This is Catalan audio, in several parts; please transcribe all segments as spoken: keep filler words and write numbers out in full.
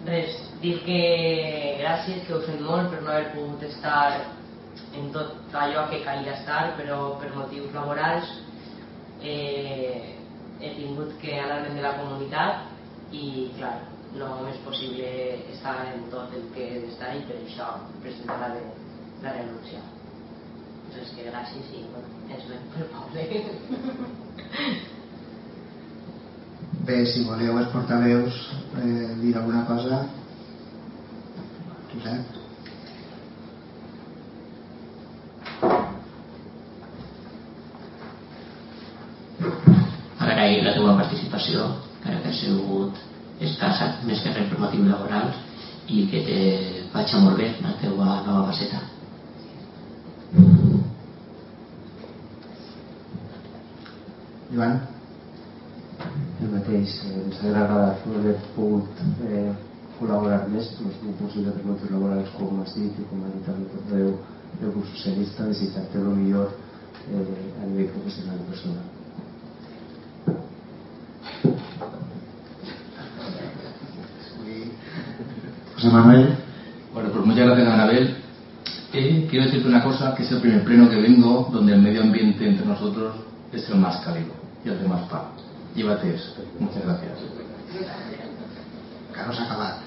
res, dir que gràcies, que ho sent molt per no haver pogut estar en tot allò que calia estar, però per motius laborals eh, he tingut que anar-me'n de la comunitat i clar, no m'és possible estar en tot el que he d'estar i per això presentar la, la renúncia. Doncs que gràcies i bueno, ens veiem pel poble. Bé, si voleu els portaveus eh, dir alguna cosa, Josep. Agrair la teva participació, que ha sigut escassa, més que res per motius laborals, i que te vagi molt bé la teva nova faceta. Joan? El mateix, ens ha agradat no haver pogut eh, col·laborar més, no és impossible per motius laborals, com has dit i com ha dit el portaveu del grup socialista, desitjar-te el millor eh, a nivell professional i personal. José Manuel. Bueno, pues muchas gracias, Anabel. Eh, quiero decirte una cosa, que es el primer pleno que vengo donde el medio ambiente entre nosotros es el más cálido y el de más paz. Llévate eso. Muchas gracias. Carlos acabat.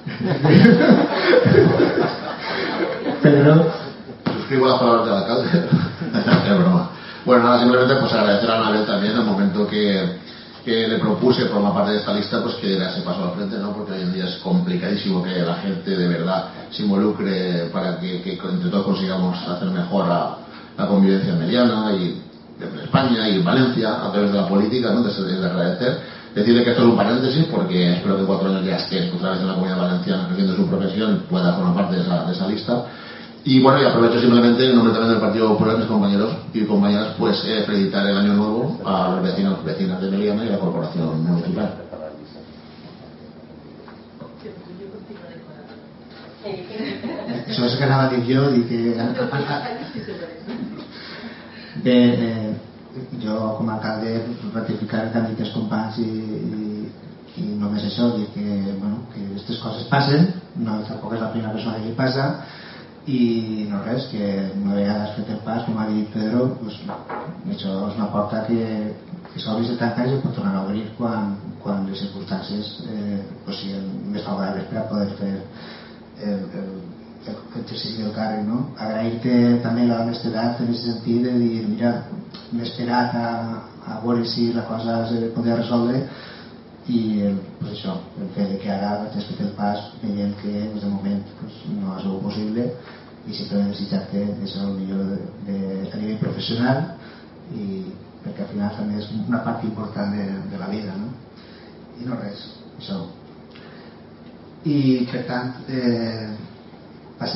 Pedro. Suscribo las palabras del alcalde. Es broma. Bueno, nada, simplemente pues agradecer a Anabel también el momento que que le propuse formar parte de esta lista, pues que diera ese paso al frente, ¿no? Porque hoy en día es complicadísimo que la gente de verdad se involucre para que, que entre todos consigamos hacer mejor la, la convivencia mediana y en España y en Valencia a través de la política, ¿no? Entonces es de agradecer. Decirle que esto es un paréntesis porque espero que en cuatro años ya esté otra vez en la Comunidad Valenciana ejerciendo su profesión y pueda formar parte de esa, de esa lista. Y bueno, y aprovecho simplemente en nombre también del Partido Popular, mis compañeros y compañeras, pues eh, felicitar el año nuevo a los vecinos vecinas de Meliana y a la corporación municipal. Això és que anava a dir jo i que bé, eh, jo com a alcalde ratificar el que han dit els companys i, i, i només això, dir que, bueno, que aquestes coses passen, no, tampoc és la primera persona que li passa i no res, que una vegada has fet el pas, com ha dit Pedro, pues, això és una porta que, que s'obri i se tanca i es pot tornar a obrir quan, quan les circumstàncies eh, pues, siguin més favorables per a poder fer el, el, l'exercici del càrrec, no? Agrair-te també la honestedat en aquest sentit de dir, mira, m'he esperat a, a veure si la cosa es podia resoldre i pues això, el fet que ara has fet el pas veient que pues, de moment pues, no ha sigut possible i simplement desitjar-te el millor de, de, a nivell professional i perquè al final també és una part important de, de la vida, no? I no res, això. I per tant eh,